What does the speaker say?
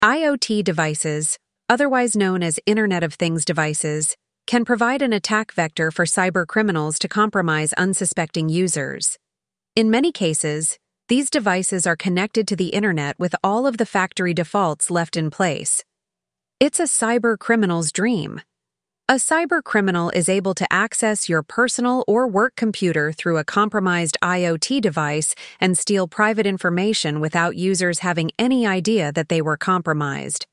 IoT devices, otherwise known as Internet of Things devices, can provide an attack vector for cybercriminals to compromise unsuspecting users. In many cases, these devices are connected to the Internet with all of the factory defaults left in place. It's a cybercriminal's dream. A cybercriminal is able to access your personal or work computer through a compromised IoT device and steal private information without users having any idea that they were compromised.